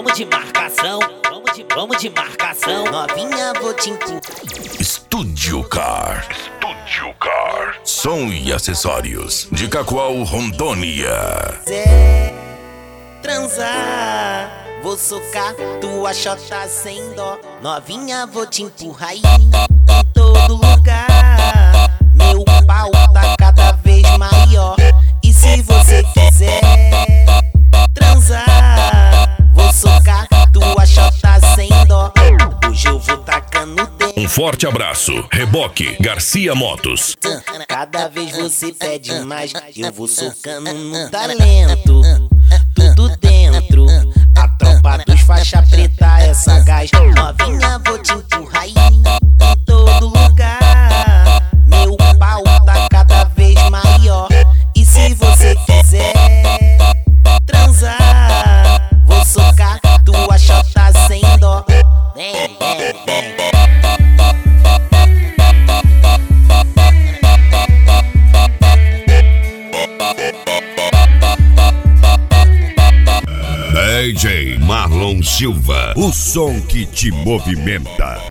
vamos de marcação. Vamos de marcação. Novinha, vou te empurrar. Estúdio Car. Som e acessórios de Cacoal, Rondônia. Zé, transar, vou socar tua chota sem dó. Novinha, vou te empurrar em todo lugar. Meu pau tá cada vez maior. E se você quiser transar, vou socar tua chota sem dó. Hoje eu vou tacando dentro. Um forte abraço, Reboque Garcia Motos. Cada vez você pede mais, eu vou socando no talento. Tudo dentro, a tropa dos faixa preta é sagaz. Novinha, vou te empurrar em todo lugar. Meu pau tá cada vez maior. E se você quiser transar, vou socar tua chota sem dó. Vem, vem, vem. DJ Marlon Silva, o som que te movimenta.